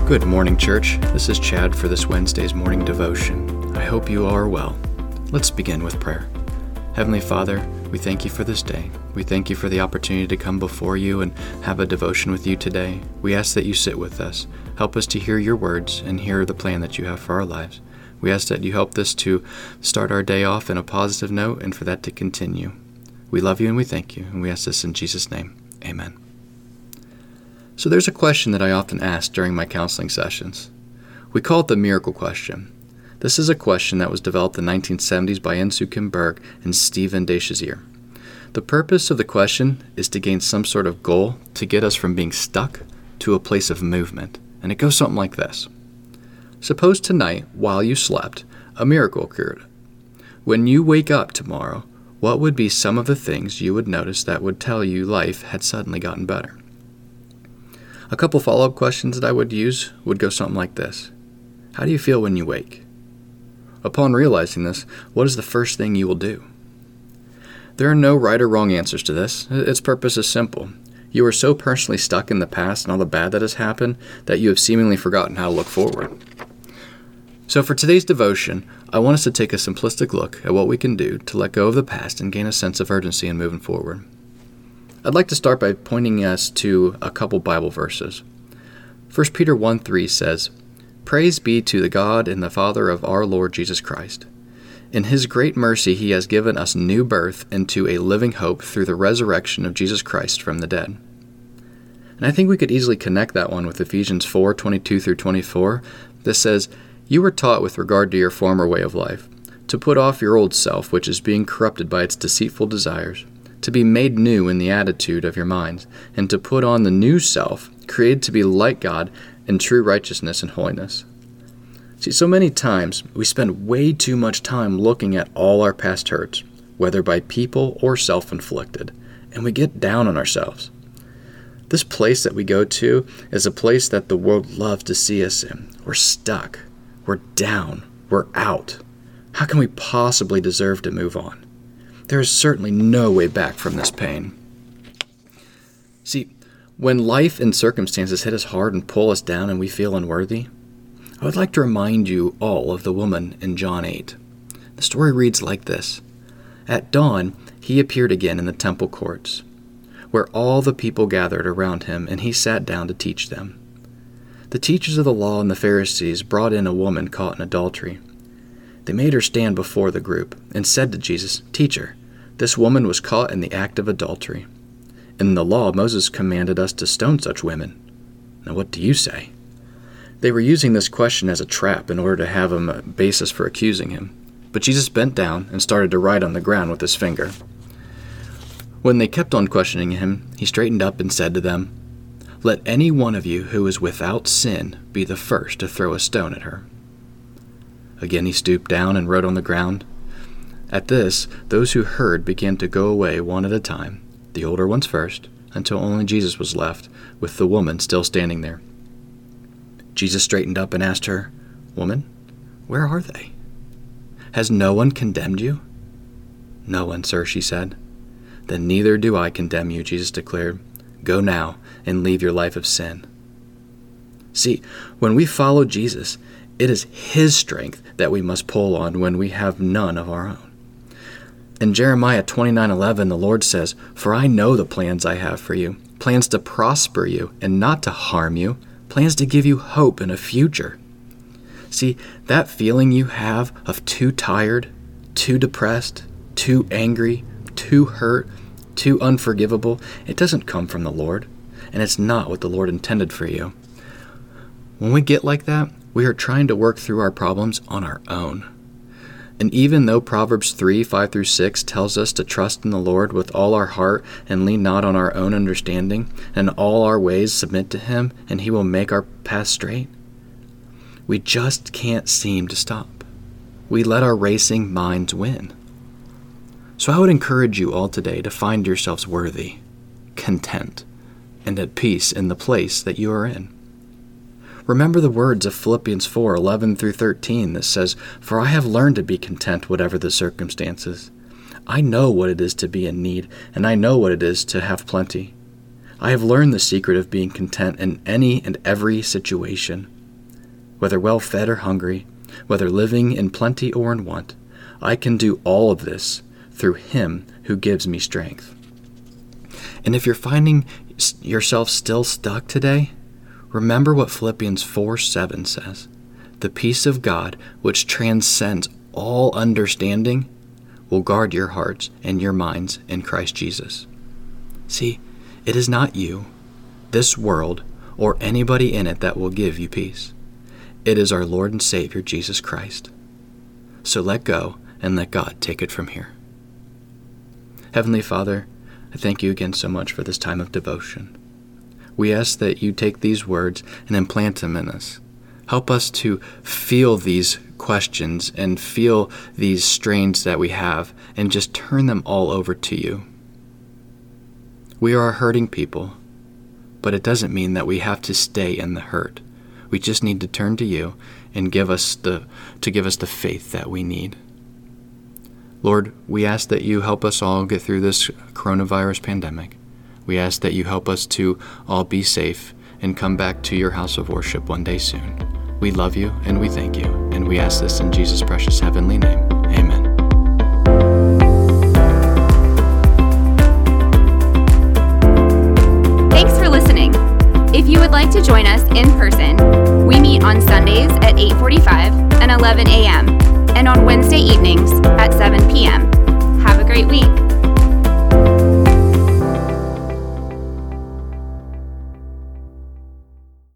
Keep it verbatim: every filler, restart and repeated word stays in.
Good morning, church. This is Chad for this Wednesday's morning devotion. I hope you are well. Let's begin with prayer. Heavenly Father, we thank you for this day. We thank you for the opportunity to come before you and have a devotion with you today. We ask that you sit with us. Help us to hear your words and hear the plan that you have for our lives. We ask that you help us to start our day off in a positive note and for that to continue. We love you and we thank you, and we ask this in Jesus' name. Amen. So there's a question that I often ask during my counseling sessions. We call it the miracle question. This is a question that was developed in the nineteen seventies by Insoo Kim Berg and Stephen DeShazier. The purpose of the question is to gain some sort of goal to get us from being stuck to a place of movement. And it goes something like this. Suppose tonight, while you slept, a miracle occurred. When you wake up tomorrow, what would be some of the things you would notice that would tell you life had suddenly gotten better? A couple follow-up questions that I would use would go something like this. How do you feel when you wake? Upon realizing this, what is the first thing you will do? There are no right or wrong answers to this. Its purpose is simple. You are so personally stuck in the past and all the bad that has happened that you have seemingly forgotten how to look forward. So for today's devotion, I want us to take a simplistic look at what we can do to let go of the past and gain a sense of urgency in moving forward. I'd like to start by pointing us to a couple Bible verses. First Peter one three says, "Praise be to the God and the Father of our Lord Jesus Christ. In his great mercy he has given us new birth into a living hope through the resurrection of Jesus Christ from the dead." And I think we could easily connect that one with Ephesians four twenty-two through twenty-four that says, "You were taught with regard to your former way of life, to put off your old self, which is being corrupted by its deceitful desires, to be made new in the attitude of your minds, and to put on the new self, created to be like God in true righteousness and holiness." See, so many times we spend way too much time looking at all our past hurts, whether by people or self-inflicted, and we get down on ourselves. This place that we go to is a place that the world loves to see us in. We're stuck. We're down. We're out. How can we possibly deserve to move on? There is certainly no way back from this pain. See, when life and circumstances hit us hard and pull us down and we feel unworthy, I would like to remind you all of the woman in John eight. The story reads like this. At dawn, he appeared again in the temple courts, where all the people gathered around him, and he sat down to teach them. The teachers of the law and the Pharisees brought in a woman caught in adultery. They made her stand before the group and said to Jesus, "Teacher, this woman was caught in the act of adultery. In the law, Moses commanded us to stone such women. Now what do you say?" They were using this question as a trap in order to have a basis for accusing him. But Jesus bent down and started to write on the ground with his finger. When they kept on questioning him, he straightened up and said to them, "Let any one of you who is without sin be the first to throw a stone at her." Again he stooped down and wrote on the ground. At this, those who heard began to go away one at a time, the older ones first, until only Jesus was left, with the woman still standing there. Jesus straightened up and asked her, "Woman, where are they? Has no one condemned you?" "No one, sir," she said. "Then neither do I condemn you," Jesus declared. "Go now and leave your life of sin." See, when we follow Jesus, it is his strength that we must pull on when we have none of our own. In Jeremiah twenty-nine eleven, the Lord says, "For I know the plans I have for you, plans to prosper you and not to harm you, plans to give you hope and a future." See, that feeling you have of too tired, too depressed, too angry, too hurt, too unforgivable, it doesn't come from the Lord, and it's not what the Lord intended for you. When we get like that, we are trying to work through our problems on our own. And even though Proverbs three, five through six tells us to trust in the Lord with all our heart and lean not on our own understanding, and all our ways submit to him, and he will make our path straight, we just can't seem to stop. We let our racing minds win. So I would encourage you all today to find yourselves worthy, content, and at peace in the place that you are in. Remember the words of Philippians four, eleven through thirteen that says, "For I have learned to be content whatever the circumstances. I know what it is to be in need, and I know what it is to have plenty. I have learned the secret of being content in any and every situation, whether well-fed or hungry, whether living in plenty or in want. I can do all of this through Him who gives me strength. And if you're finding yourself still stuck today, remember what Philippians four seven says. The peace of God, which transcends all understanding, will guard your hearts and your minds in Christ Jesus. See, it is not you, this world, or anybody in it that will give you peace. It is our Lord and Savior, Jesus Christ. So let go and let God take it from here. Heavenly Father, I thank you again so much for this time of devotion. We ask that you take these words and implant them in us. Help us to feel these questions and feel these strains that we have and just turn them all over to you. We are a hurting people, but it doesn't mean that we have to stay in the hurt. We just need to turn to you and give us the to give us the faith that we need. Lord, we ask that you help us all get through this coronavirus pandemic. We ask that you help us to all be safe and come back to your house of worship one day soon. We love you and we thank you, and we ask this in Jesus' precious heavenly name. Amen. Thanks for listening. If you would like to join us in person, we meet on Sundays at eight forty-five and eleven a.m. and on Wednesday evenings at seven p.m. Have a great week.